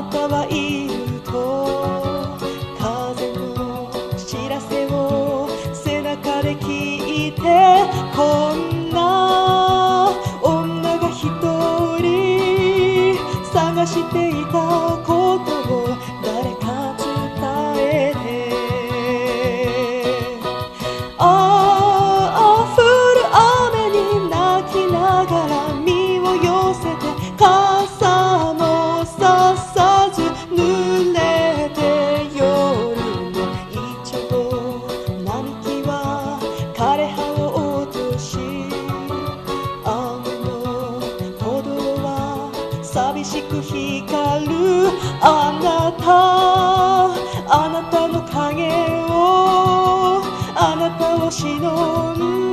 なたはいると風の知らせを背中で聞いて、こんな女が一人探していたことを誰か伝えて、ああ降る雨に泣きながら身を寄せて、傘もささず濡れて、夜のイチョウ並木は枯れ葉を落とし、雨の歩道は寂しく光る。あなたの影をあなたを忍んで